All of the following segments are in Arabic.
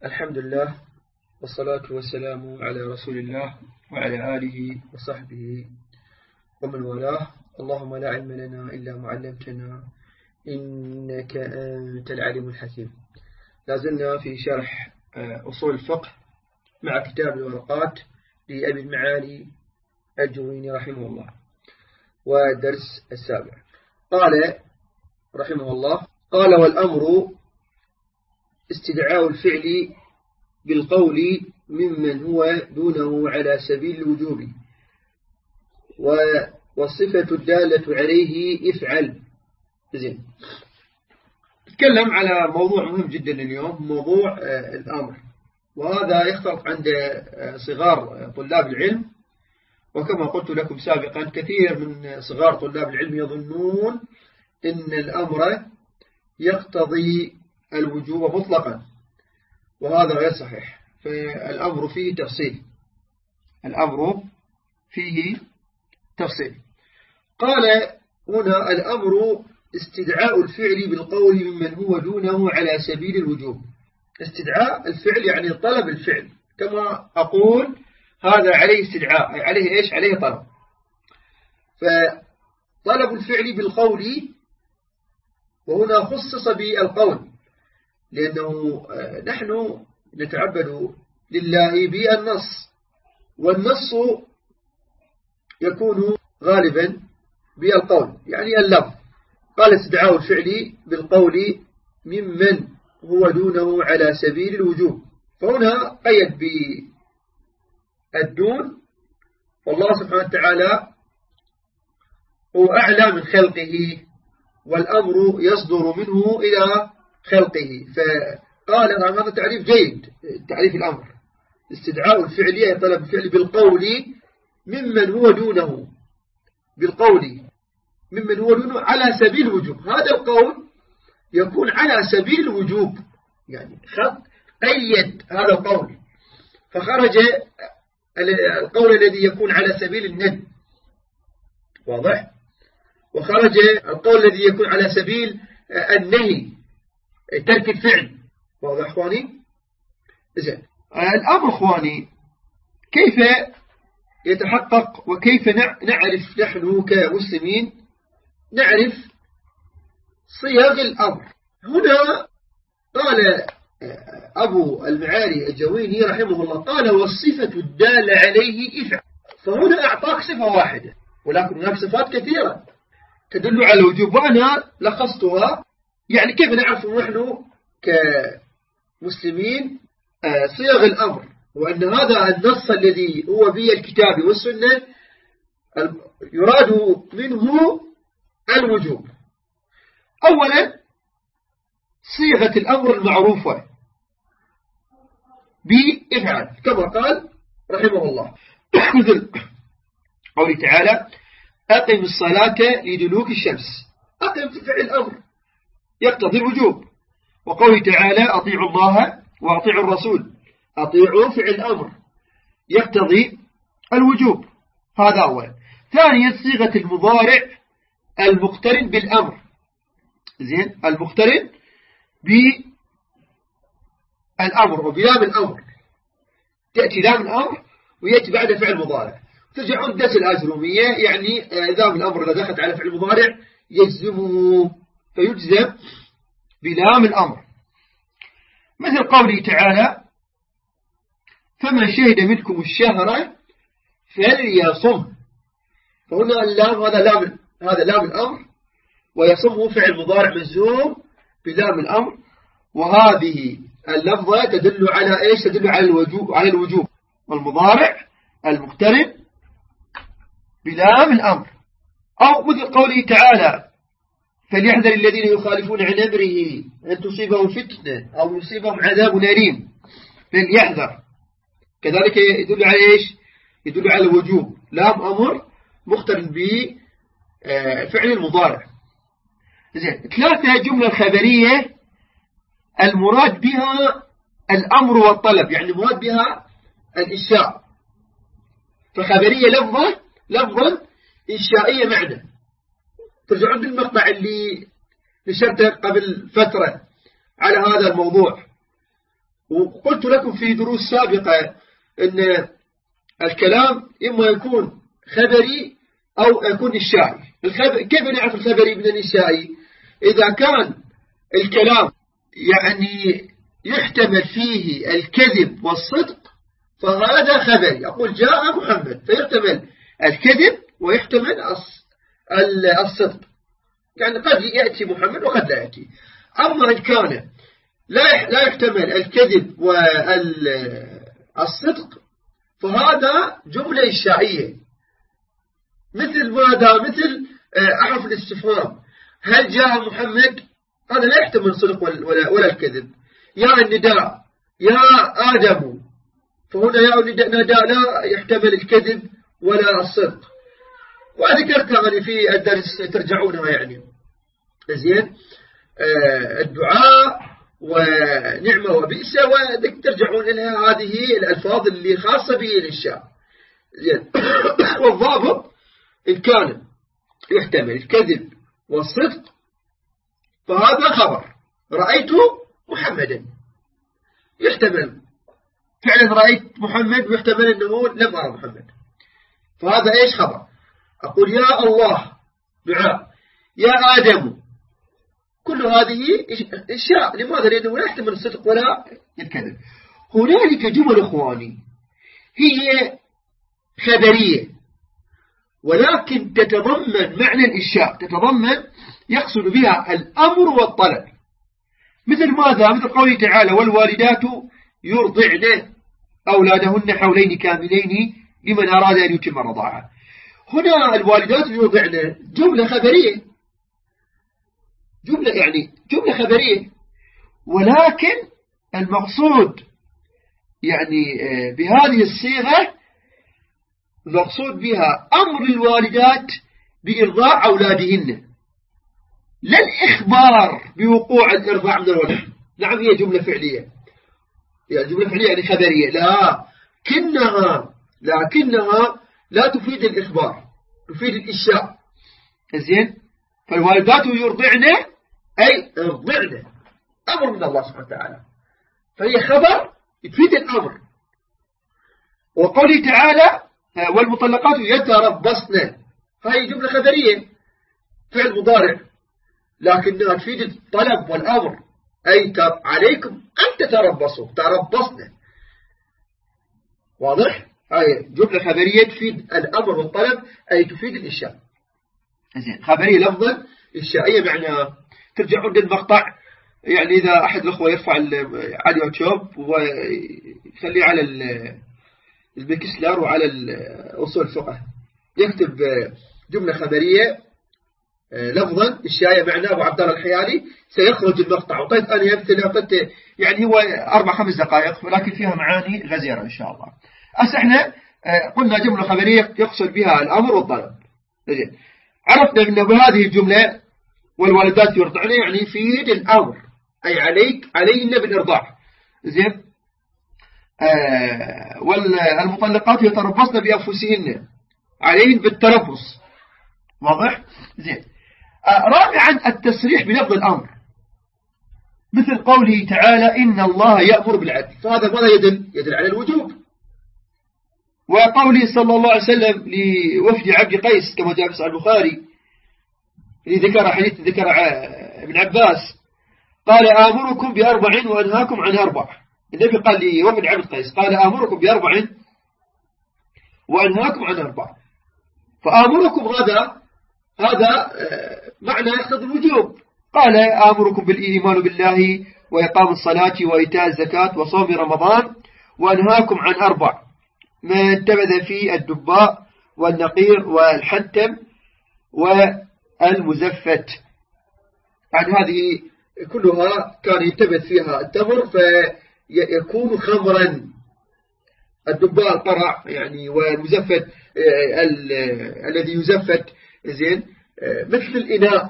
الحمد لله والصلاة والسلام على رسول الله وعلى آله وصحبه ومن والاه. اللهم لا علم لنا إلا ما علمتنا إنك أنت العليم الحكيم. لازلنا في شرح أصول الفقه مع كتاب الورقات لأبي المعالي الجويني رحمه الله، والدرس السابع. قال رحمه الله: قال: والأمر استدعاء الفعل بالقول ممن هو دونه على سبيل الوجوب، والصفة الدالة عليه افعل. زين، نتكلم على موضوع مهم جدا اليوم، موضوع الأمر، وهذا يخطر عند صغار طلاب العلم. وكما قلت لكم سابقا، كثير من صغار طلاب العلم يظنون إن الأمر يقتضي الوجوب مطلقا، وهذا غير صحيح. فالأمر فيه تفصيل، الأمر فيه تفصيل. قال هنا: الأمر استدعاء الفعل بالقول ممن هو دونه على سبيل الوجوب. استدعاء الفعل يعني طلب الفعل، كما أقول هذا عليه استدعاء، عليه إيش؟ عليه طلب. فطلب الفعل بالقول، وهنا خصص بالقول لأنه نحن نتعبد لله بالنص، والنص يكون غالبا بالقول، يعني اللفظ. قال: استدعاء الفعل بالقول ممن هو دونه على سبيل الوجوب. فهنا قيد بالدون، والله سبحانه وتعالى هو أعلى من خلقه، والأمر يصدر منه إلى خلقه. فقال هذا تعريف جيد، تعريف الأمر: استدعاء الفعل أي طلب الفعل بالقول ممن هو دونه، بالقول ممن هو دونه على سبيل الوجوب. هذا القول يكون على سبيل الوجوب، يعني قيد هذا القول، فخرج القول الذي يكون على سبيل الند، واضح؟ وخرج القول الذي يكون على سبيل النهي، ترك الفعل، واضح اخواني؟ إذن الأمر اخواني كيف يتحقق، وكيف نعرف نحن كمسلمين نعرف صيغ الأمر؟ هنا قال أبو المعالي الجويني رحمه الله، قال: والصفة الدالة عليه افعل. فهنا أعطاك صفة واحدة، ولكن هناك صفات كثيرة تدل على الوجوب، وأنا لخصتها. يعني كيف نعرف نحن كمسلمين صيغ الأمر، وأن هذا النص الذي هو به الكتاب والسنة يراد منه الوجوب؟ أولا صيغة الأمر المعروفة بإفعال، كما قال رحمه الله مثل قوله تعالى: أقم الصلاة لدلوك الشمس. أقم فعل الأمر يقتضي الوجوب. وقوله تعالى: أطيعوا الله وأطيعوا الرسول. أطيعوا فعل الأمر يقتضي الوجوب. هذا أولا. ثانيا صيغة المضارع المقترن بالأمر. زين، المقترن بالأمر وبلام الأمر، تأتي لام الأمر ويأتي بعد فعل مضارع. ترجعون الدرس الآجرومية، يعني لام الأمر إذا دخلت على فعل مضارع يجزمه، فيجزم بلام الأمر. مثل قوله تعالى: فمن شهد منكم الشهر فليصم. فهنا اللام هذا لام الأمر، ويصمه فعل مضارع مجزوم بلام الأمر. وهذه اللفظة تدل على إيش؟ تدل على الوجوب، والمضارع المقترن بلام الأمر. أو مثل قوله تعالى: فليحذر الذين يخالفون عن أمره أن تصيبهم فتنة أو يصيبهم عذاب أليم. فليحذر كذلك يدل على إيش؟ يدل على الوجوب، لام أمر مقترن بفعل المضارع. زين. ثلاثة جملة خبرية المراد بها الأمر والطلب، يعني المراد بها الإنشاء. فخبرية لفظا إنشائية معنى. ترجعون بالمقطع اللي نشرته قبل فترة على هذا الموضوع، وقلت لكم في دروس سابقة أن الكلام إما يكون خبري أو يكون إنشائي. كيف نعرف الخبري من الإنشائي؟ إذا كان الكلام يعني يحتمل فيه الكذب والصدق فهذا خبري. أقول جاء محمد، فيحتمل الكذب ويحتمل الصدق، يعني قد يأتي محمد وقد لا يأتي. أما إن كان لا يحتمل الكذب والصدق فهذا جملة إنشائية. مثل ماذا؟ مثل أحرف الاستفهام، هل جاء محمد؟ هذا لا يحتمل الصدق ولا الكذب. يا النداء، يا آدم، فهنا يا النداء لا يحتمل الكذب ولا الصدق. وذكرتها يعني في الدرس ترجعونها يعني زين. الدعاء ونعمة وبئس وترجعون إليها، هذه الألفاظ اللي خاصة به الإنشاء زين. والضابط إن كان يحتمل الكذب والصدق فهذا خبر. رأيت محمدا، يحتمل فعلا رأيت محمد ويحتمل أنه لم أرى محمد، فهذا إيش؟ خبر. أقول يا الله دعاء، يا آدم، كل هذه إنشاء. لماذا؟ لأنه لا يحتمل الصدق ولا الكذب. هنالك جمل إخواني هي خبرية ولكن تتضمن معنى الإنشاء، تتضمن يقصد بها الأمر والطلب. مثل ماذا؟ مثل قوله تعالى والوالدات يرضعن أولادهن حولين كاملين لمن أراد أن يتم الرضاعة. هنا الوالدات يرضعن جملة خبرية، جملة خبرية، ولكن المقصود يعني بهذه الصيغة المقصود بها أمر الوالدات بإرضاع أولادهن، لا الإخبار بوقوع الإرضاع من الولد. نعم هي جملة فعلية، يعني جملة فعلية يعني خبرية، لكنها لا تفيد الإخبار، تفيد الإنشاء زين. فالوالدات يرضعن أي ارضعن، أمر من الله سبحانه وتعالى، فهي خبر تفيد الأمر. وقوله تعالى والمطلقات يتربصن، هذه جملة خبرية فعل مضارع، لكنها تفيد الطلب والأمر، أي عليكم أن تتربصوا، تربصن. واضح؟ هاي جملة خبرية تفيد الأمر والطلب، أي تفيد الإنشاء. زين، خبرية لفظا، إنشائية معناها. ترجعون للمقطع، يعني إذا أحد الأخوة يرفع على اليوتيوب ويخليه على البكسلر وعلى أصول الفقه، يكتب جملة خبرية لفظا إنشائية معناه أبو عبد الله الحيالي، سيخرج المقطع. وطيب أنا يمثل يعني هو 4-5 دقائق، ولكن فيها معاني غزيرة إن شاء الله. احنا قلنا جملة خبرية يقصد بها الأمر والطلب. عرفنا أن بهذه الجملة والوالدات يرضعن يعني يفيد الأمر، أي عليهن بالإرضاع زين. والمطلقات يتربصن بأنفسهن، عليهن بالتربص. واضح؟ زين. رابعا التصريح بلفظ الأمر، مثل قوله تعالى إن الله يأمر بالعدل، فهذا ماذا يدل على الوجوب. وقوله صلى الله عليه وسلم لوفد عبد قيس كما جاء في صحيح البخاري، ذكر حديث ذكر ابن عباس، قال آمركم ب4 وأنهاكم عن 4. النبي قال لوفد عبد قيس قال آمركم ب4 وأنهاكم عن 4. فآمركم هذا معنى يقتضي الوجوب. قال آمركم بالإيمان بالله وإقام الصلاة وإيتاء الزكاة وصوم رمضان، وأنهاكم عن 4 ما انتبذ فيه الدباء والنقير والحنتم والمزفت. عن هذه كلها كان ينتبذ فيها التمر فيكون خمرا. الدباء القرع يعني، والمزفت الذي يزفت زين مثل الإناء.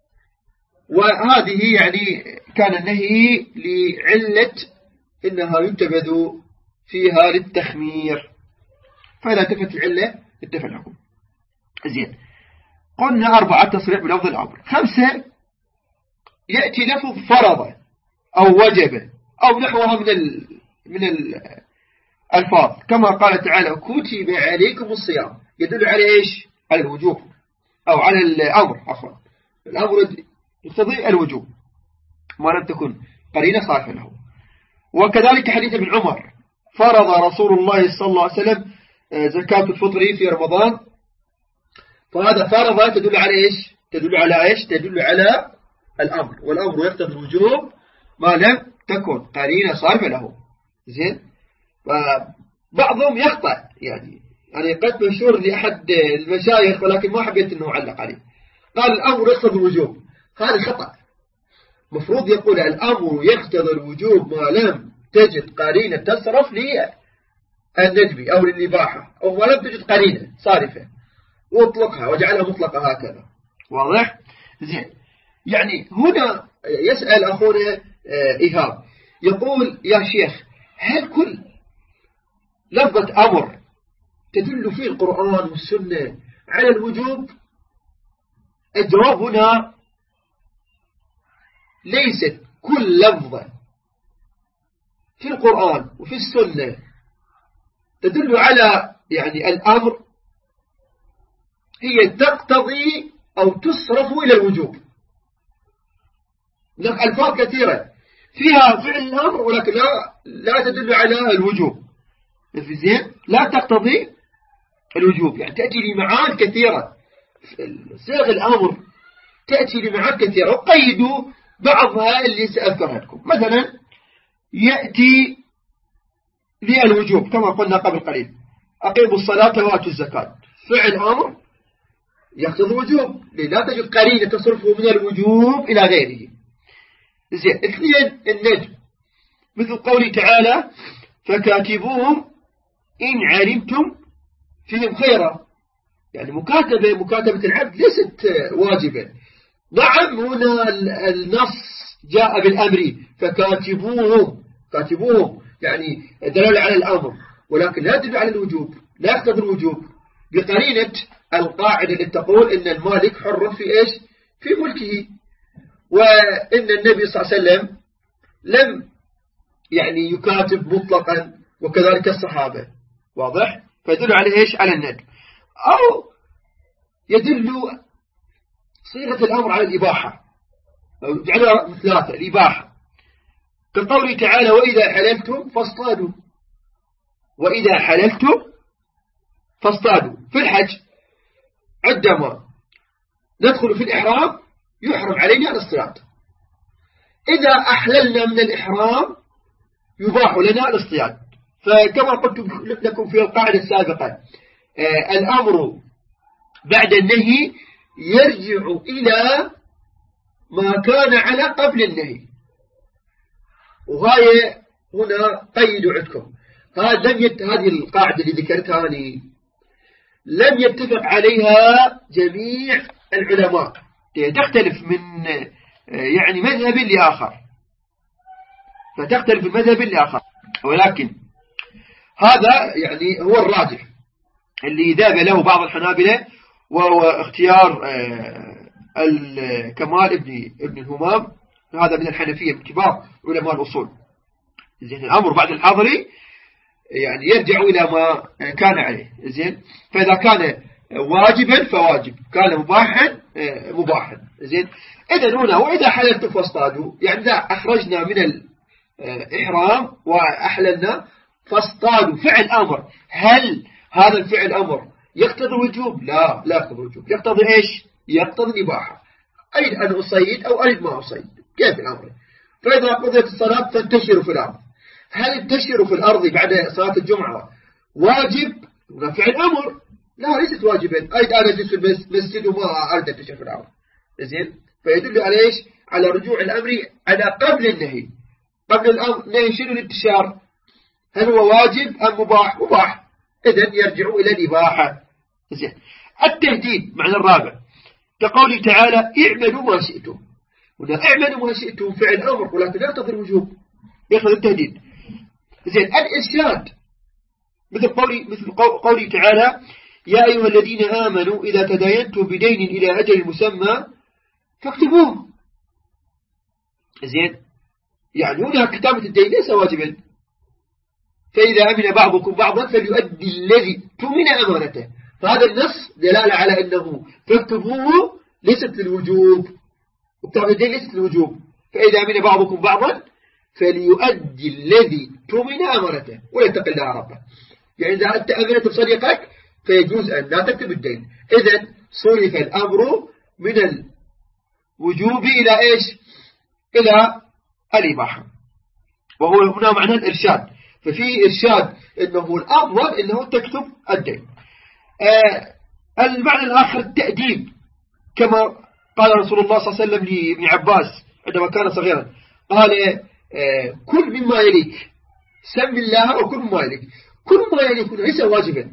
وهذه يعني كان النهي لعلة إنها ينتبذ فيها للتخمير، فإذا انتفت العلة انتفى الحكم زين. قلنا 4 تصريح بلفظ الأمر. 5 يأتي لفظ فرض أو وجب أو نحوها من الألفاظ، كما قال تعالى كتب عليكم الصيام، يدل على إيش؟ على الوجوب، أو على الأمر، عفوا الأمر يقتضي الوجوب ما لم تكن قرينة صارفة له. وكذلك حديث ابن عمر فرض رسول الله صلى الله عليه وسلم زكاة الفطر في رمضان، فهذا فرض تدل على إيش؟ تدل على الأمر، والأمر يقتضي الوجوب ما لم تكن قرينة صارفة له. زين. بعضهم يخطأ، يعني قد مشهور لأحد المشايخ ولكن ما حبيت أنه علق عليه، قال الأمر يقتضي الوجوب، هذا خطأ. مفروض يقول الأمر يقتضي الوجوب ما لم تجد قرينة تصرف للندب أو للإباحة، أو ما لم تجد قرينة صارفة، واطلقها واجعلها مطلقة هكذا. واضح؟ زين. يعني هنا يسأل أخونا إيهاب يقول يا شيخ هل كل لفظة أمر تدل فيه القرآن والسنة على الوجوب؟ الجواب هنا ليست كل لفظة في القرآن وفي السنة تدل على الأمر هي تقتضي أو تصرف إلى الوجوب. هناك ألفاظ كثيرة فيها فعل الأمر ولكن لا تدل على الوجوب، زين، لا تقتضي الوجوب، تأتي لمعان كثيرة، صيغ الأمر تأتي لمعان كثيرة، وقيدوا بعضها اللي سأذكرها لكم. مثلا يأتي للوجوب كما قلنا قبل قليل، أقيموا الصلاة وآتوا الزكاة، فعل أمر يقتضي الوجوب، لا تجد قرينة تصرفه من الوجوب إلى غيره. زين. اثنين النجم، مثل قوله تعالى فكاتبوهم إن علمتم فيهم خيرا، مكاتبة العبد ليست واجبة. نعم هنا النص جاء بالأمر فكاتبوهم، كاتبوهم دلالة على الأمر، ولكن لا تدل على الوجوب، لا يقتضي الوجوب، بقرينة القاعدة التي تقول إن المالك حر في إيش؟ في ملكه، وإن النبي صلى الله عليه وسلم لم يكاتب مطلقا، وكذلك الصحابة. واضح؟ فيدل على إيش؟ على الندب. أو يدل صيغة الأمر على الإباحة، أو جعلها ثلاثة، الإباحة، كقوله تعالى وإذا حللتم فاصطادوا، وإذا حللتم فاصطادوا. في الحج عندما ندخل في الإحرام يحرم علينا الاصطياد، إذا أحللنا من الإحرام يباح لنا الاصطياد. فكما قلت لكم في القاعدة السابقة الأمر بعد النهي يرجع إلى ما كان على قبل النهي، وهي هنا قيدوا عندكم هذه القاعدة اللي ذكرتها لم يتفق عليها جميع العلماء، تختلف من مذهب لآخر، فتختلف المذهب لآخر، ولكن هذا هو الراجح اللي ذهب له بعض الحنابلة، وهو اختيار كمال ابن الهمام، هذا من الحنفية من كبار علماء الأصول. زين. الأمر بعد الحاضري يرجع إلى ما كان عليه. زين. فإذا كان واجبا فواجب، كان مباحا مباحا. زين. إذن هنا وإذا حللت فاصطادوا، إذا أخرجنا من الإحرام وأحللنا فاصطادوا، فعل أمر، هل هذا الفعل أمر يقتضي الوجوب؟ لا يقتضي الوجوب، يقتضي إيش؟ يقتضي الإباحة، أريد أن أصيد أو أريد ما أصيد، كيف الأمر؟ فإذا قضيت الصلاة فانتشروا في الأرض، هل انتشروا في الأرض بعد صلاة الجمعة واجب؟ هنا فعل أمر، لا ليست واجبا، أريد أن أجلس في المسجد وما أريد أنتشر في الأرض. زين. فيدل على إيش؟ على رجوع الأمر على قبل النهي. قبل النهي شنو الانتشار؟ هل هو واجب أم مباح؟ مباح، إذن يرجع إلى الإباحة. زين. التهديد معنى الرابع، كقوله تعالى اعملوا ما شئتم، هنا اعملوا ما شئتم فعل أمر ولكن لا يقتضي الوجوب، يقتضي التهديد. زين. الإرشاد، مثل قوله تعالى يا أيها الذين آمنوا إذا تداينتم بدين إلى أجل مسمى فاكتبوه. زين. يعني هنا كتابة الدين ليس واجبا. فإذا أمن بعضكم بعضا فليؤدي الذي تؤمن أمانته. فهذا النص دلالة على أنه فاكتبوه ليست للوجوب، وكتابة الدين ليست للوجوب. فإذا أمن بعضكم بعضا فليؤدي الذي تؤمن أمانته ويتق الله ربه. يعني إذا أنت أمنت بصديقك فيجوز أن لا تكتب الدين. إذن صرف الأمر من الوجوب إلى إيش؟ إلى الإباحة، وهو هنا معنى الإرشاد. ففيه إرشاد أنه الأفضل أنه تكتب الدين. المعنى الآخر التأديب، كما قال رسول الله صلى الله عليه وسلم لابن عباس عندما كان صغيرا، قال كل مما يليك، سم الله وكل مما يليك. كل ما يليك ليس واجبا،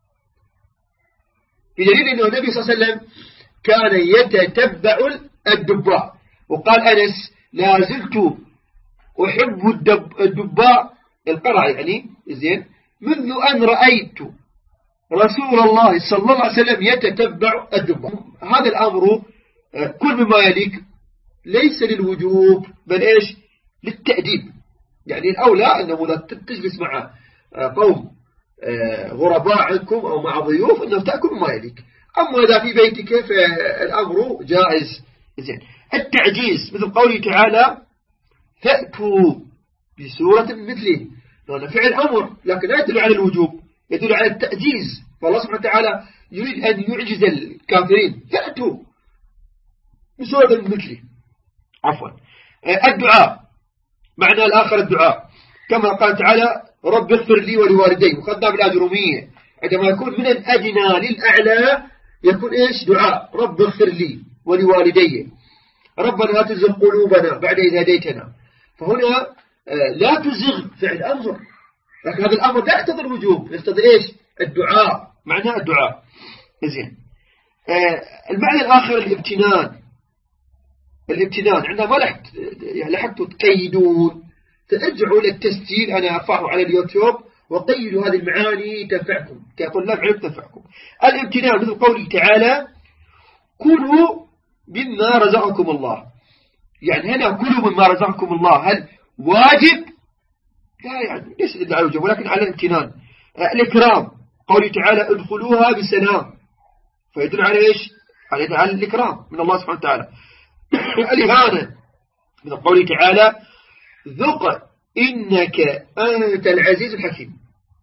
بدليل أنه النبي صلى الله عليه وسلم كان يتتبع الدباء، وقال أنس لا زلت أحب الدباء القرع يعني زين منذ أن رأيت رسول الله صلى الله عليه وسلم يتتبع الدباء. هذا الأمر كل مما يليك ليس للوجوب بل إيش؟ للتأديب. يعني الأولى أنه لا تجلس مع قوم غرباء عنكم أو مع ضيوف أنه تأكل ما يليك. أما إذا في بيتك فالأمر جائز. زين. التعجيز مثل قوله تعالى فأتوا بسورة مثله، لأنه فعل أمر لكن لا يدل على الوجوب، يدل على التعجيز. فالله سبحانه وتعالى يريد أن يعجز الكافرين، فأتوا بسورة مثله. عفوا. الدعاء معنى الآخر الدعاء، كما قال تعالى رب اغفر لي ولوالدي، وخذنا بالأجرمية عندما يكون من الأدنى للأعلى يكون إيش؟ دعاء رب اغفر لي ولوالدي، ربنا لا تزغ قلوبنا بعد إذ هديتنا. فهنا لا تزغ فعل أمر، لكن هذا الأمر لا يقتضي الوجوب، يقتضي إيش؟ الدعاء، معنى الدعاء. زين. المعنى الآخر الامتنان. الامتنان عندما لحقتوا تقيدون ترجعوا للتسجيل، أنا أرفعه على اليوتيوب، وقيدوا هذه المعاني تنفعكم كطلاب علم تنفعكم. الامتنان مثل قوله تعالى كلوا مما رزقكم الله. يعني هنا كلوا مما رزقكم الله هل واجب؟ لا، يعني ليس إلا على الوجوب ولكن على الامتنان. الإكرام قوله تعالى ادخلوها بسلام، فيدل على إيش؟ على الإكرام من الله سبحانه وتعالى. الإهانة من قوله تعالى ذق إنك أنت العزيز الحكيم.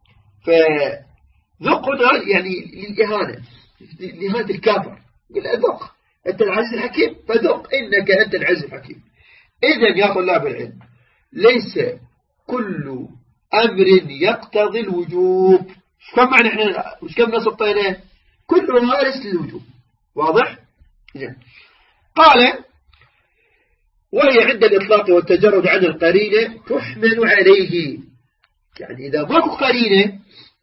فذقنا يعني للإهانة، لإهانة الكافر، ذق أنت العزيز الحكيم، فذق إنك أنت العزيز الحكيم. إذن يا طلاب العلم ليس كل أمر يقتضي الوجوب. كم معنى إحنا مش كم نصطينا كلها ليس للوجوب. واضح؟ إذن قال وهي عند الإطلاق والتجرد عن القرينة تحمل عليه. يعني إذا ماكو قرينة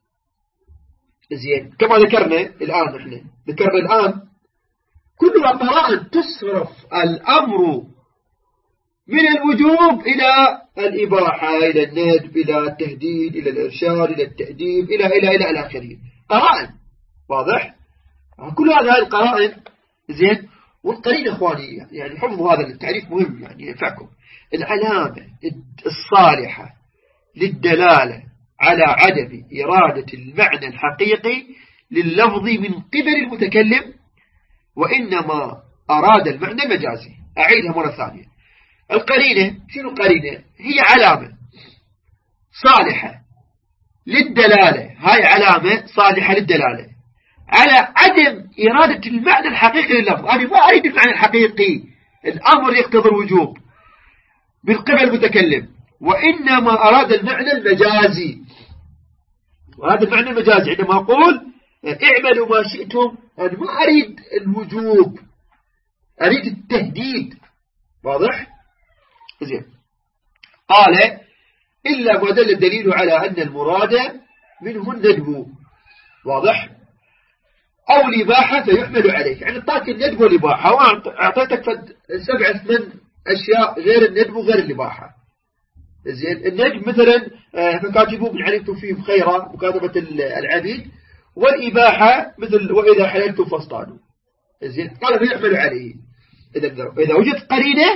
زين كما ذكرنا الآن، إحنا ذكرنا الآن كلها قرائن تصرف الأمر من الوجوب إلى الإباحة، إلى الندب، إلى التهديد، إلى الإرشاد، إلى التأديب، إلى الآخرين. قرائن. واضح؟ كل هذه القرائن. زين. والقرين إخواني يعني حفظوا هذا التعريف مهم يعني ينفعكم. العلامة الصالحة للدلالة على عدم إرادة المعنى الحقيقي لللفظ من قبل المتكلم، وإنما أراد المعنى المجازي. أعيدها مرة ثانية. القرينة شنو القرينة؟ هي علامة صالحة للدلالة، هاي علامة صالحة للدلالة على عدم إرادة المعنى الحقيقي لللفظ. أنا ما أريد المعنى الحقيقي، الأمر يقتضي الوجوب من قبل المتكلم، وإنما أراد المعنى المجازي. وهذا المعنى المجازي عندما أقول اعملوا ما شئتم، أنا ما أريد الوجوب، أريد التهديد. واضح؟ زين. قال إلا ما دل الدليل على أن المراد منه الندب. واضح؟ أو الإباحة فيحمل عليك. يعني اعطاك الندب والإباحة، وأعطيتك 7-8 أشياء غير الندب وغير الإباحة. زين. الندب مثلا فكاتبوا من علمتم فيهم خيرا، مكاتبة العبيد. والإباحة مثل وإذا حللتم فاصطادوا. زين. قال فيحمل عليه. إذا وجدت قرينة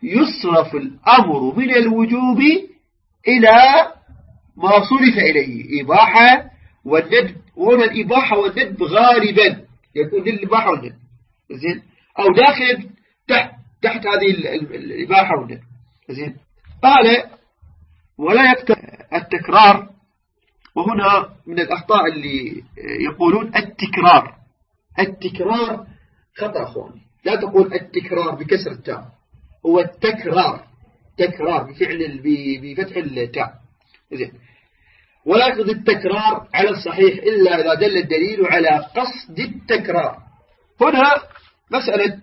يصرف الأمر من الوجوب إلى ما صرف إليه إباحة والندب. وهنا الإباحة والندب غالبا يكون للإباحة والندب زين، أو داخل تحت هذه الإباحة والندب زين. قال ولا يكتب التكرار، وهنا من الأخطاء اللي يقولون التكرار خطأ أخواني. لا تقول التكرار بكسر التاء، هو التكرار، تكرار بفتح التاء زين. ولا يقصد التكرار على الصحيح إلا إذا دل الدليل على قصد التكرار. هنا مسألة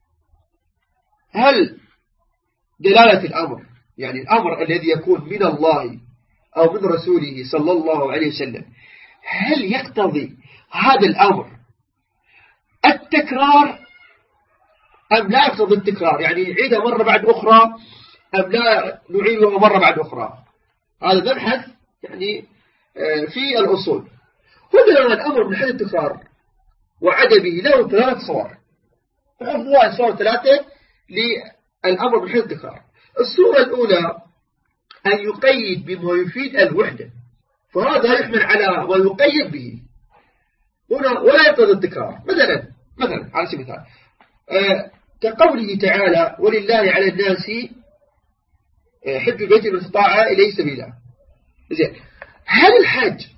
هل دلالة الأمر، يعني الأمر الذي يكون من الله أو من رسوله صلى الله عليه وسلم، هل يقتضي هذا الأمر التكرار أم لا يقتضي التكرار؟ يعني نعيدها مرة بعد أخرى أم لا نعيدها مرة بعد أخرى؟ هذا مبحث يعني في الأصول. هنا الأمر من حيث التكرار وعدمه له 3 صور. هو صور 3 للأمر من حيث التكرار. الصورة الأولى أن يقيد بما يفيد الوحدة، فهذا يحمل على ما يقيد به هنا ولا يقتضي التكرار. مثلا على سبيل المثال كقوله تعالى ولله على الناس حج البيت من استطاع إليه سبيلا. زين، هل الحج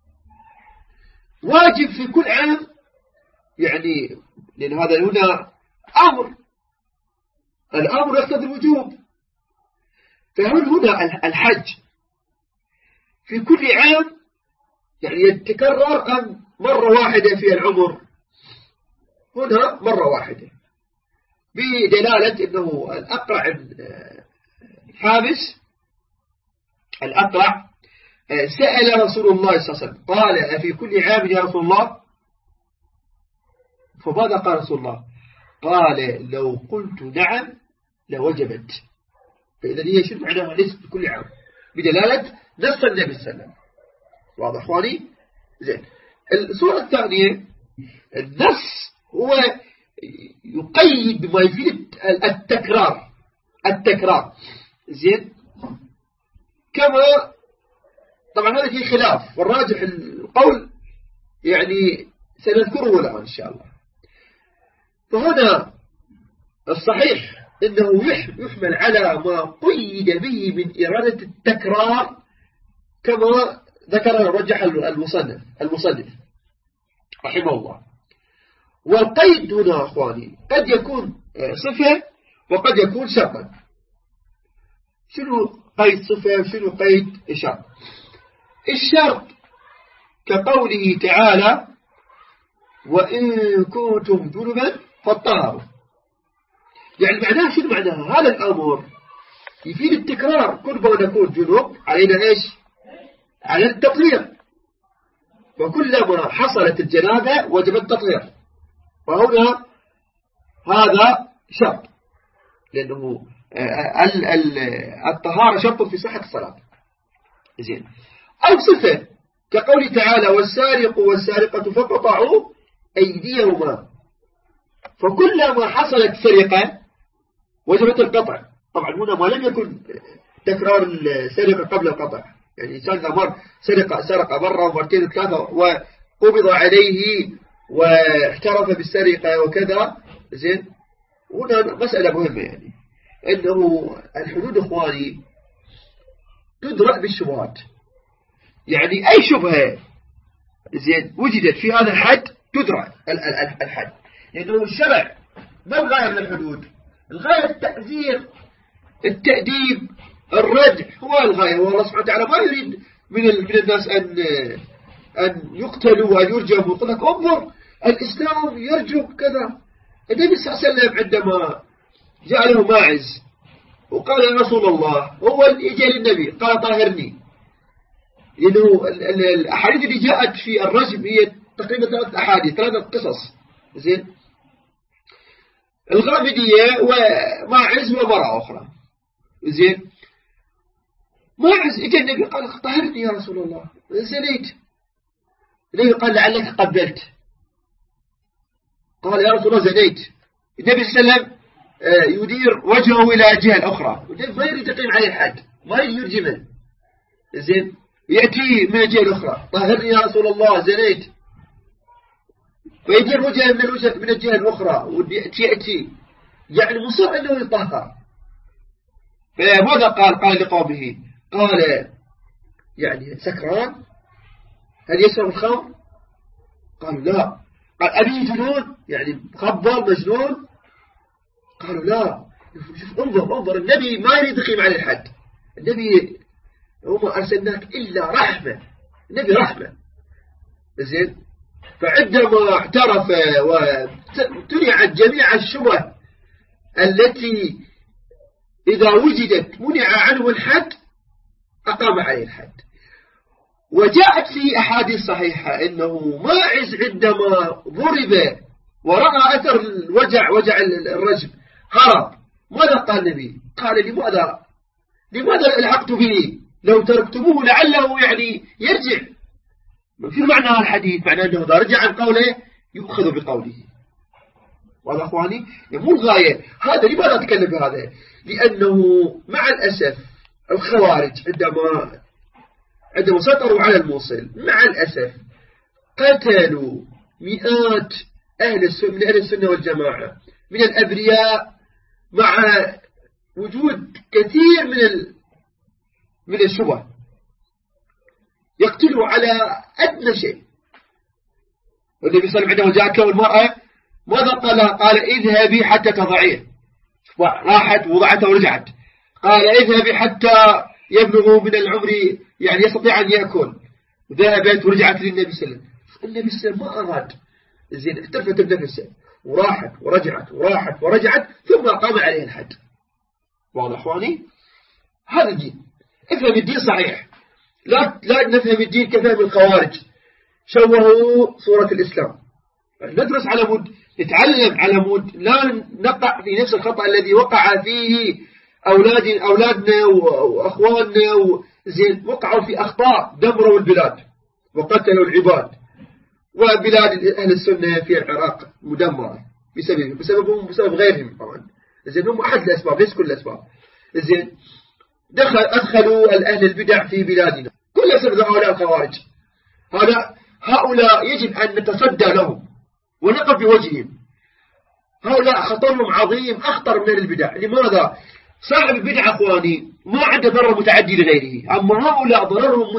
واجب في كل عام؟ يعني لأن هذا هنا الأمر يقتضي الوجوب، فهل هنا الحج في كل عام يعني يتكرر أم مرة واحدة في العمر؟ هنا مرة واحدة بدلالة أنه الأقرع الحابس الأقرع سأل رسول الله صلى الله عليه وسلم قال أفي كل عام يا رسول الله؟ فماذا قال رسول الله؟ قال لو قلت نعم لوجبت. فإذا هي شو معناها ليس بكل عام بدلالة نص النبي صلى الله عليه وسلم. واضح اخواني؟ زين. الصورة الثانية النص هو يقيد بما يفيد التكرار زين، كما طبعا هذا فيه خلاف، والراجح القول يعني سنذكره الآن إن شاء الله. فهنا الصحيح إنه يحمل على ما قيد به من إرادة التكرار كما ذكر رجح المصنف رحمه الله. والقيد هنا أخواني قد يكون صفة وقد يكون شرطا. شنو قيد صفة وشنو قيد شرط؟ الشرط كقوله تعالى وإن كنتم جنبا فاطهروا، يعني معناها شنو معناها؟ هذا الأمر يفيد التكرار، كل ما نكون جنوب علينا إيش؟ على التطهير، وكلما حصلت الجنابة وجب التطهير، وهنا هذا شرط لأنه الطهارة شرط في صحة الصلاة زين. أو صفة كقول تعالى والسارق والسارقة فقطعوا أيديهما، فكلما حصلت سرقة وجبت القطع. طبعا هنا ما لم يكن تكرار السرقة قبل القطع، يعني إنسان إذا مر سرق مرة ومرتين وثلاثة وقبض عليه واحترف بالسرقة وكذا زين. هنا مسألة مهمة يعني أنه الحدود إخواني تدرك بالشبهات، يعني أي شبهة زين وجدت في هذا الحد تدرك الحد، لأنه الشرع ما الغاية من الحدود؟ الغاية التعزير التأديب الردع هو الغاية. والله سبحانه وتعالى ما يريد من الناس أن يقتلوا وأن يرجموا. يقول لك انظر الإسلام يرجو كذا. النبي صلى الله عليه وسلم عندما جاء له ماعز وقال يا رسول الله، هو يجي للنبي قال طاهرني، لأنه الأحاديث اللي جاءت في الرجم هي تقريبا 3 أحاديث 3 قصص زين. الغامدية وماعز ومرأة أخرى زين. ماعز اجى النبي قال طهرني يا رسول الله زنيت. النبي قال لعلك قبلت. قال يا رسول الله زنيت. النبي صلى الله عليه وسلم يدير وجهه إلى الجهة الأخرى، ما يريد يقيم عليه الحد، ما يريد يرجمه، زين، يأتي من الجهة الأخرى، طهرني يا رسول الله زنيت، فيدير وجهه من الجهة الأخرى ويأتي يعني مصر أنه يطهر. فماذا قال لقومه؟ قال يعني سكران؟ هل يشرب الخمر؟ قالوا لا. قال أبي جنون؟ يعني مخبر مجنون؟ قالوا لا. شوف انظر النبي ما يريد يقيم على الحد، النبي وما أرسلناك إلا رحمة، النبي رحمة، زين. فعندما اعترف وتنعت جميع الشبه التي إذا وجدت منع عنه الحد أقام عليه الحد. وجاءت في أحاديث صحيحة إنه ماعز عندما ضرب ورأى أثر وجع الرجم هرب. ماذا قال النبي؟ قال لماذا الحقت به؟ لو تركتموه لعله يعني يرجع. في معنى هذا الحديث؟ معنى أنه إذا رجع عن قوله يؤخذ بقوله. واضح أخواني؟ مو الغاية هذا. لماذا أتكلم بهذا؟ لأنه مع الأسف الخوارج عندما سيطروا على الموصل مع الأسف قتلوا مئات من أهل السنة والجماعة من الأبرياء، مع وجود كثير من الشبه، يقتلوا على أدنى شيء. والنبي صلى الله عليه وسلم عندما جاء المرأة ماذا قال؟ قال اذهبي حتى تضعيه، راحت وضعته ورجعت. قال اذهبي حتى يبلغ من العمر يعني يستطيع أن يأكل، ذهبت ورجعت للنبي صلى الله عليه وسلم. النبي صلى الله عليه وسلم ما أراد، زين، اكتفت بنفسه وراحت ورجعت ثم قام عليه الحد. واضح أخواني؟ هذا الدين. افهم الدين صحيح، لا نفهم الدين كفهم الخوارج شوهوا صورة الإسلام. ندرس على مود، نتعلم على مود، لا نقع في نفس الخطأ الذي وقع فيه أولادنا وأخواننا، زين، وقعوا في أخطاء دمروا البلاد وقتلوا العباد. وبلاد أهل السنة في العراق مدمرة بسببهم بسبب غيرهم طبعا، زين، هم أحد الأسباب ليس كل الأسباب، زين. أدخلوا الأهل البدع في بلادنا، كل سبب هؤلاء الخوارج. هؤلاء يجب أن نتصدى لهم ونقف بوجههم. هؤلاء خطرهم عظيم، أخطر من البدع. لماذا؟ صاحب البدع أخواني ما عنده ضرر متعدي لغيره، أما هؤلاء ضررهم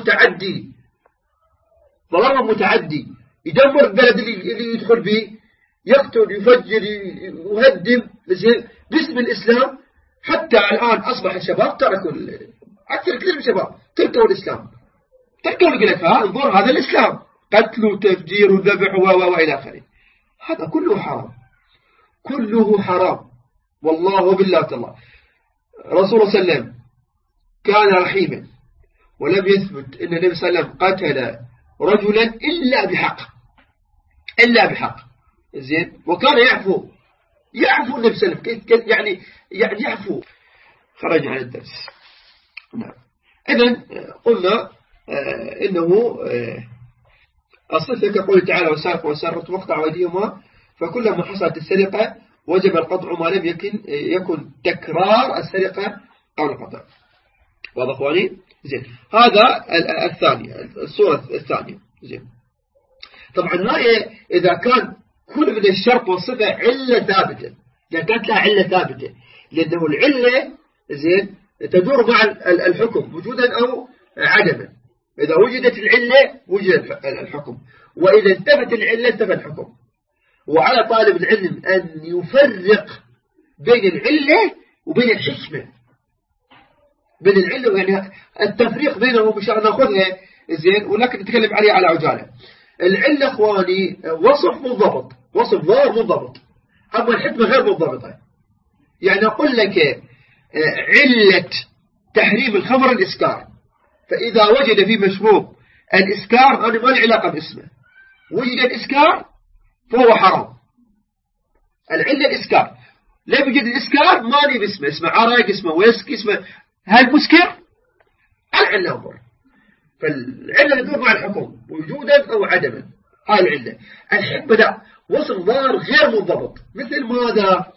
متعدي، يدمر البلد اللي يدخل به، يقتل، يفجر، يهدم باسم الإسلام. حتى الآن أصبح الشباب تركوا أكثر كثير من الشباب تركوا الإسلام، تركوا الخلافة. انظر هذا الإسلام، قتل وتفجير وذبح وإلى آخره. هذا كله حرام والله وبالله تعالى. رسول الله صلى الله عليه وسلم كان رحيما، ولم يثبت أن النبي صلى الله عليه وسلم قتل رجلا إلا بحق، زين. وكان يعفو النبي صلى الله عليه وسلم، يعني يعفو. خرج عن الدرس. نعم. إذن قلنا إنه الصفة كقول تعالى والسارق والسارقة وقطعوا أيديهما، فكلما حصلت السرقة وجب القطع ما لم يكن تكرار السرقة أو القطع. واضح أخواني؟ زين. هذا الصورة الثانية. زين. طبعا إذا كان كل من الشرط والصفة علة ثابتة، إذا كانت لها علة ثابتة، لأنه العلة زين تدور مع الحكم وجودا أو عدما. إذا وجدت العلة وجد الحكم، وإذا انتفت العلة انتفى الحكم. وعلى طالب العلم أن يفرق بين العلة وبين الحكمة، بين العلة، يعني التفريق بينهم مش ناخذها زين، ولكن نتكلم عليها على عجالة. العلة أخواني وصف منضبط، وصف ظاهر منضبط، أما الحكمة غير منضبطة. يعني أقول لك علة تحريم الخمر الإسكار، فإذا وجد في مشروب الإسكار أنا ما له علاقة باسمه، وجد الإسكار فهو حرام. العلة الإسكار، لا يوجد الإسكار ما لي باسمه، اسمه عرق، اسمه ويسك، اسمه هل مسكر؟ العلة أمر. فالعلة تدور مع الحكم وجودا أو عدما، هاي العلة. الحكمة لا، وصف ظاهر غير منضبط. مثل ماذا؟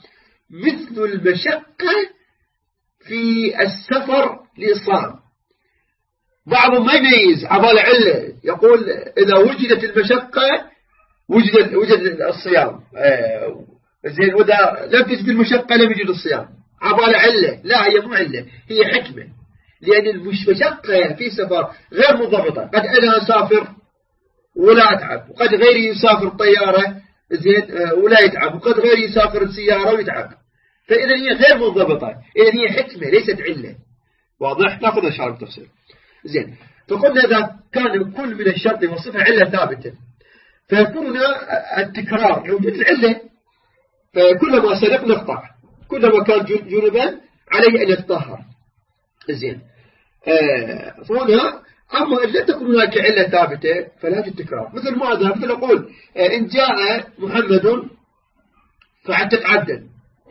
مثل المشقة في السفر للصائم. بعضهم ما يميز عبال علة، يقول إذا وجدت المشقة وجد الصيام، زين، وإذا لم تجد المشقة لم يجد الصيام. عبال علة، لا، هي مو علة، هي حكمة. لأن المشقة في سفر غير منضبطة، قد أنا أسافر ولا أتعب، وقد غيري يسافر طيارة زين ولا يتعب، وقد غيري يسافر السيارة ويتعب. فإذا هي غير منضبطة، إذا هي حكمة ليست علة. واضح؟ نأخذ إن شاء الله بالتفصيل. زين، فقلنا إذا كان كل من الشرط والصفة علة ثابتة، فيكون التكرار يوجد العلة. فكلما سلق نقطع، كلما كان جنبا عليه أن يتطهر. زين، هنا أما إن لا تكون هناك علة ثابتة فلا يوجد تكرار. مثل ماذا؟ مثل أقول إن جاء محمد فعتق عبدا،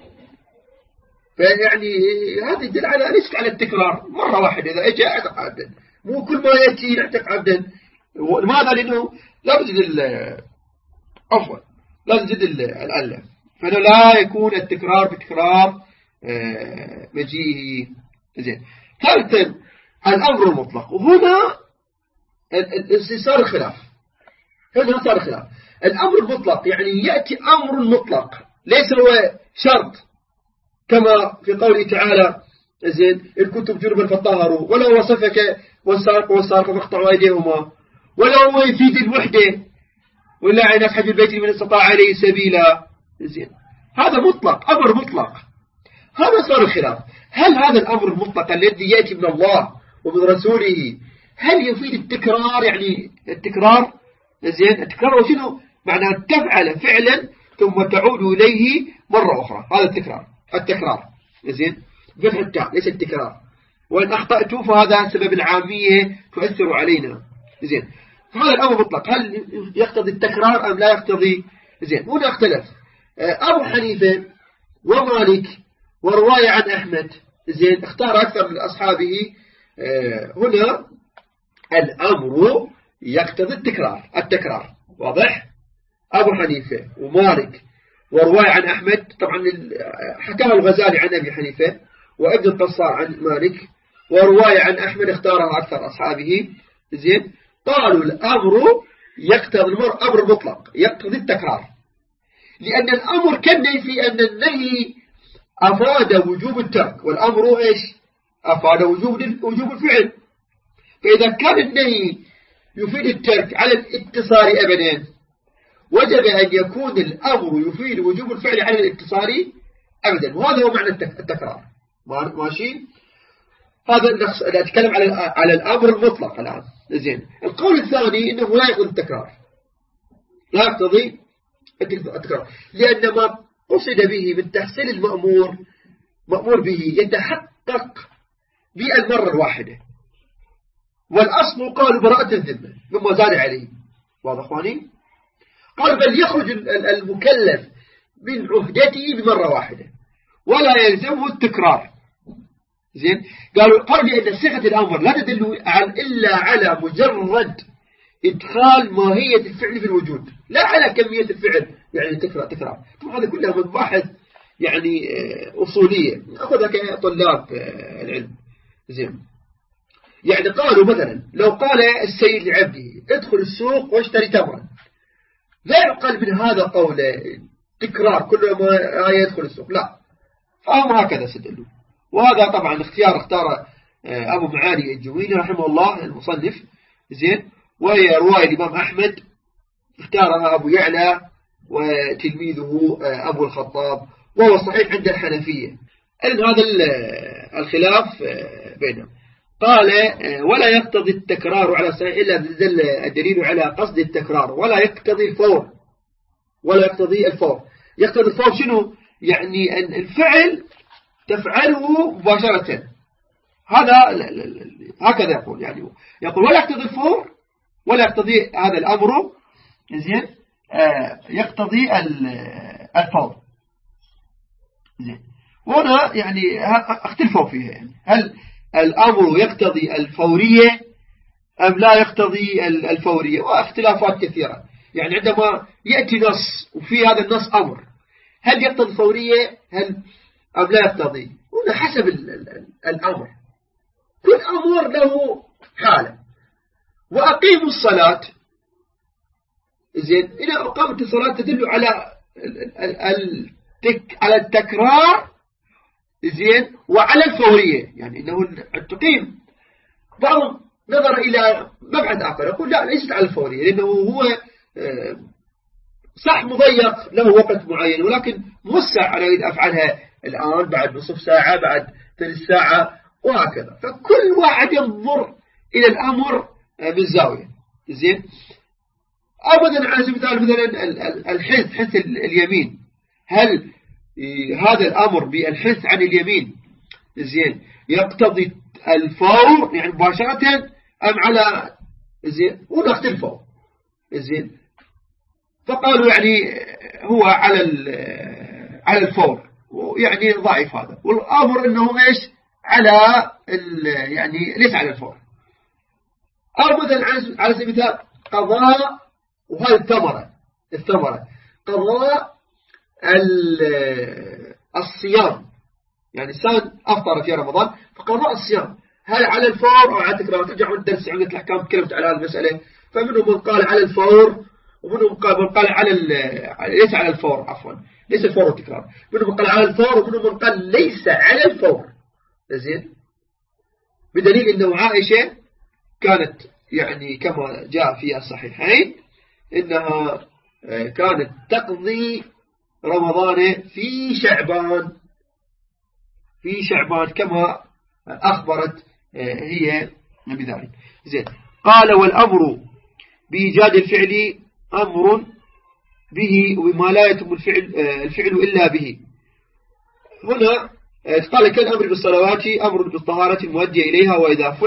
فيعني هذا يدل على ليس على التكرار مرة واحدة. إذا جاء عتق عبدا، مو كل ما يأتي يعتق عبدا. لماذا؟ لأنه لا تجد عفوا لا تجد العلة، فإنه لا يكون التكرار بتكرار مجيئه. زين، ثالثا الأمر المطلق. وهنا صار خلاف. هنا صار خلاف. الأمر المطلق يعني يأتي أمر مطلق ليس هو شرط، كما في قوله تعالى زين إن كنتم جنبا فطهروا، ولو وصفك والسارق والسارقة فاقطعوا أيديهما، ولو هو يفيد الوحدة ولا عين أصحاب البيت من استطاع عليه سبيلا. زين، هذا مطلق، أمر مطلق. هذا صار الخلاف. هل هذا الأمر المطلق الذي يأتي من الله ومن رسوله هل يفيد التكرار؟ يعني التكرار، زين، التكرار وشنو معنى؟ تفعل فعلا ثم تعود إليه مرة أخرى، هذا التكرار. زين، بفتح التاء ليس التكرار. وإن أخطأت فهذا سبب العامية تؤثر علينا. زين، هذا الأمر مطلق هل يقتضي التكرار أم لا يقتضي؟ زين، هنا اختلف أبو حنيفة ومالك ورواية عن أحمد. زين، اختار أكثر من أصحابه. هنا الأمر يقتضي التكرار. واضح؟ أبو حنيفة ومالك ورواية عن أحمد، طبعا حكاه الغزالي عن أبي حنيفة وابن القصار عن مالك، ورواية عن أحمد اختارها أكثر أصحابه. زين، قالوا الأمر يقتضي أمر مطلق يقتضي التكرار، لأن الأمر كالنهي في أن النهي أفاد وجوب الترك، والأمر إيش؟ أفاد وجوب الفعل. فإذا كان النهي يفيد الترك على الاتصال أبدا، وجب أن يكون الأمر يفيد وجوب الفعل على الاتصال أبدا. وهذا هو معنى التكرار. ماشي؟ هذا نتكلم على الأمر المطلق الآن. زين، القول الثاني إنه لا يقتضي التكرار، لا يقتضي التكرار، لأن ما قصد به من تحصيل مأمور به يتحقق بالمرة الواحدة، والأصل قالوا براءة الذمة مما زاد عليه. واضح أخواني؟ قال بل يخرج المكلف من عهدته بمرة واحدة ولا يلزمه التكرار. زين، قالوا لأن صيغة الأمر لا تدل إلا على مجرد إدخال ماهية الفعل في الوجود، لا على كمية الفعل، يعني تكرار. طبعا هذا كلها مباحث يعني أصولية نأخذها كطلاب العلم. زين، يعني قالوا مثلا لو قال السيد لعبده ادخل السوق واشتري تمرا، لا يقال من هذا قول تكرار كل ما يدخل السوق، لا، فهم هكذا استدلوا. وهذا طبعا اختار أبو معالي الجويني رحمه الله المصنف. زين، وهي رواية الإمام أحمد اختارها أبو يعلى وتلميذه أبو الخطاب، وهو صحيح عند الحنفية. إذن هذا الخلاف بينهم. قال ولا يقتضي التكرار على صحيح إلا دل الدليل على قصد التكرار، ولا يقتضي الفور. يقتضي الفور شنو؟ يعني أن الفعل تفعله مباشرة. هذا هكذا يقول، يعني يقول ولا يقتضي الفور ولا يقتضي هذا الأمر. زين، يقتضي الفور. زين، وهنا يعني اختلفوا فيها، يعني هل الأمر يقتضي الفورية أم لا يقتضي الفورية، واختلافات كثيرة. يعني عندما يأتي نص وفي هذا النص أمر، هل يقتضي الفورية هل أم لا يقتضي؟ هنا حسب الأمر، كل أمر له حالة. وأقيموا الصلاة، زين، إذا أقامت الصلاة تدل على التكرار، زين، وعلى الفورية، يعني إنه تقيم. بعض نظر إلى مبعد آخر يقول لا، ليست على الفورية، لأنه هو صح مضيق له وقت معين، ولكن موسع، أنا أريد أفعلها الآن، بعد نصف ساعة، بعد ثلث ساعة، وهكذا. فكل واحد ينظر إلى الأمر بالزاوية، زين. أبدا على سبيل المثال مثلا الحث، حث اليمين، هل هذا الأمر بالحث عن اليمين، زين، يقتضي الفور يعني مباشرة أم على، زين، ونختلفوا، زين. فقالوا يعني هو على الفور، يعني ضعيف هذا، والأمر أنه إيش على يعني ليس على الفور. أو مثلا على سبيل المثال قضاء، وهذه الثمرة قضاء الصيام، يعني إنسان أفطر في رمضان، فقضاء الصيام هل على الفور أو على تكرار؟ ترجعون الدرس عملة الأحكام تكلمت على هذه المسألة. فمنهم من قال على الفور، ومنهم من قال على ليس على الفور، عفوا ليس الفور والتكرار. منهم من قال على الفور، ومنهم من قال ليس على الفور، زين، بدليل أنه عائشة كانت يعني كما جاء في الصحيحين إنها كانت تقضي رمضان في شعبان كما أخبرت هي بذلك، زين. قال والأمر بإيجاد الفعل أمر به، وما لا يتم الفعل إلا به. هنا قال كالأمر بالصلوات أمر بالطهارة المؤدية إليها،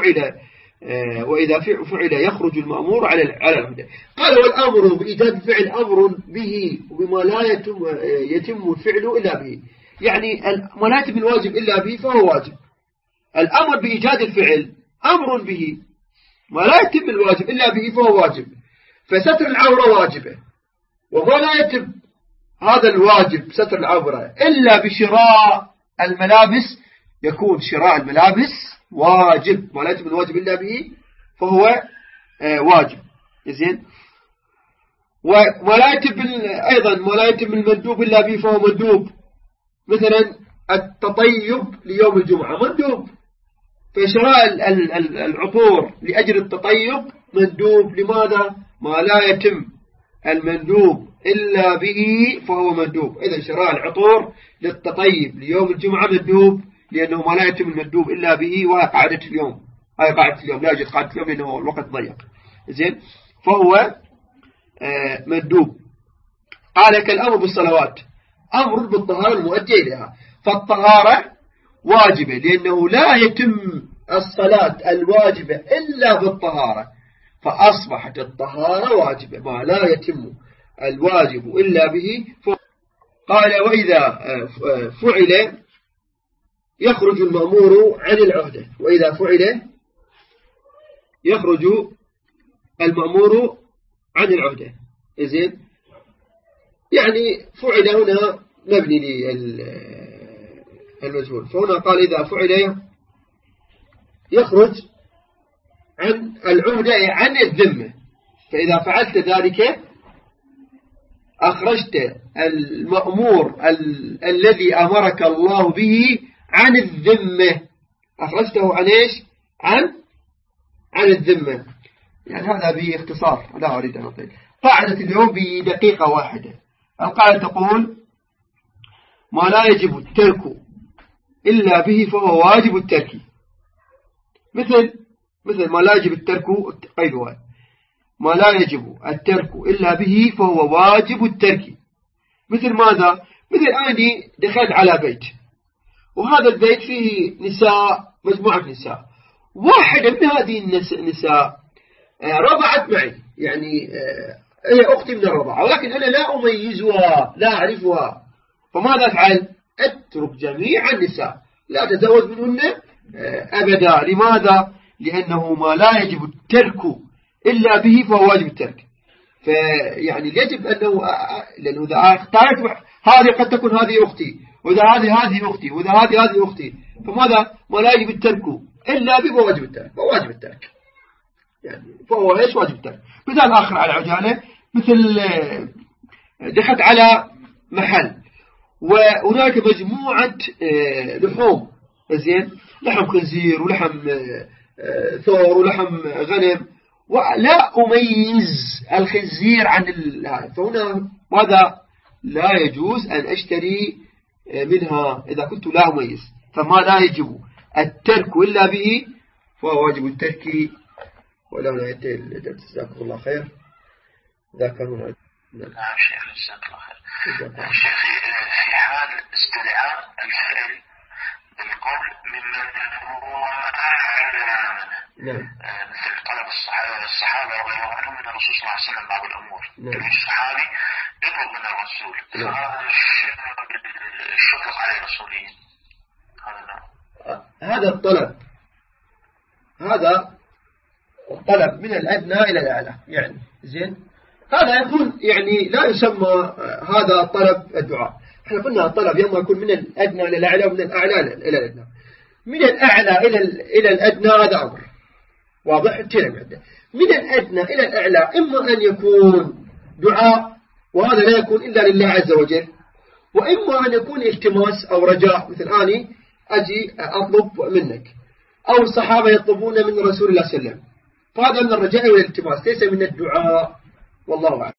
وإذا فعل يخرج المأمور على العهدة. قال والأمر بإيجاد الفعل أمر به، وبما لا يتم الفعل إلا به، يعني ما لا يتم الواجب إلا به فهو واجب. الأمر بإيجاد الفعل أمر به، ما لا يتم الواجب إلا به فهو واجب. فستر العورة واجبة، وما لا يتم هذا الواجب ستر العورة إلا بشراء الملابس، يكون شراء الملابس واجب، ما لا يتم الواجب إلا به فهو واجب، زين. وما لا يتم أيضا ما لا يتم المندوب إلا به فهو مندوب، مثلا التطيب ليوم الجمعة مندوب، فشراء العطور لأجل التطيب مندوب. لماذا؟ ما لا يتم المندوب إلا به فهو مندوب. إذا شراء العطور للتطيب ليوم الجمعة مندوب، لأنه ما لا يتم المندوب إلا به، وهي قاعدة اليوم، لا يوجد قاعدة اليوم لأنه الوقت ضيق، زين، فهو مندوب. قال كالأمر بالصلوات أمر بالطهارة المؤدية إليها، فالطهارة واجبة، لأنه لا يتم الصلاة الواجبة إلا بالطهارة، فأصبحت الطهارة واجبة، ما لا يتم الواجب إلا به. قال وإذا فعل يخرج المأمور عن العهدة، وإذا فعل يخرج المأمور عن العهدة، زين، يعني فعل هنا مبني للمجهول، فهنا قال إذا فعل يخرج عن العهدة عن الذمة، فإذا فعلت ذلك أخرجت المأمور الذي أمرك الله به عن الذمة، أخرجته عن إيش؟ عن الذمة. يعني هذا باختصار، لا أريد أن أطيل. قاعدة اليوم بدقيقة واحدة. القاعدة تقول ما لا يجب الترك إلا به فهو واجب الترك، مثل ما لا يجب الترك، قيدها، ما لا يجب الترك إلا به فهو واجب الترك. مثل ماذا؟ مثل أني دخلت على بيت، وهذا البيت فيه نساء، مجموعة نساء، واحدة من هذه النساء رضعت معي، يعني هي أختي من الرضاعة، ولكن أنا لا أميزها، لا أعرفها، فماذا أفعل؟ أترك جميع النساء، لا أتزوج منهن أبدا. لماذا؟ لأنه ما لا يجب الترك إلا به فهو واجب الترك. فيعني يجب أنه، لأنه إذا اختارت هذه قد تكون هذه أختي، وإذا هذه أختي وإذا هذه أختي، فماذا؟ ما لا يجب الترك إلا به واجب الترك، واجب الترك يعني، فهو إيش واجب الترك. مثال آخر على عجالة، مثل دخلت على محل وهناك مجموعة لحوم، زين، لحم خنزير ولحم ثور ولحم غنم، ولا أميز الخنزير عن هذا، فهنا ماذا؟ لا يجوز أن أشتري منها إذا كنت لا أميز، فما لا يجب الترك إلا به فهو واجب الترك. ولا نأتي جزاكم الله خير. ذاكرون. نعم شيخ جزاك الله خير. شيخ في حال استدعاء الفعل بالقول ممن هو أعلى منه، مثل طلب الصحابة رضي الله عنهم من الرسول صلى الله عليه وسلم بعض الأمور، الصحابي يطلب من الرسول، فهذا الشفق على المسؤولين. هذا الطلب، هذا الطلب من الأدنى إلى الأعلى يعني، زين، هذا يكون يعني لا يسمى هذا طلب الدعاء. احنا قلنا الطلب يوم يكون من الأدنى إلى الأعلى ومن الأعلى إلى الأدنى. من الأعلى إلى الأدنى هذا أمر واضح. من الأدنى إلى الأعلى إما أن يكون دعاء، وهذا لا يكون إلا لله عز وجل، وإما أن يكون التماس أو رجاء، مثل أني أجي أطلب منك، أو الصحابة يطلبون من رسول الله صلى الله عليه وسلم، فهذا من الرجاء والالتماس ليس من الدعاء، والله أعلم.